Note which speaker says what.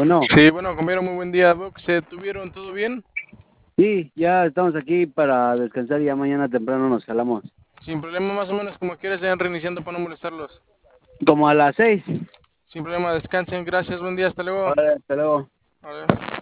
Speaker 1: bueno.
Speaker 2: Sí, bueno, compañero, muy buen día, Doc. ¿Se tuvieron todo bien?
Speaker 1: Sí, ya estamos aquí para descansar y ya mañana temprano nos jalamos.
Speaker 2: Sin problema, más o menos como quieras, vayan reiniciando para no molestarlos.
Speaker 1: Como a las 6.
Speaker 2: Sin problema, descansen, gracias, buen día, hasta luego.
Speaker 1: Vale, hasta luego.
Speaker 2: Vale.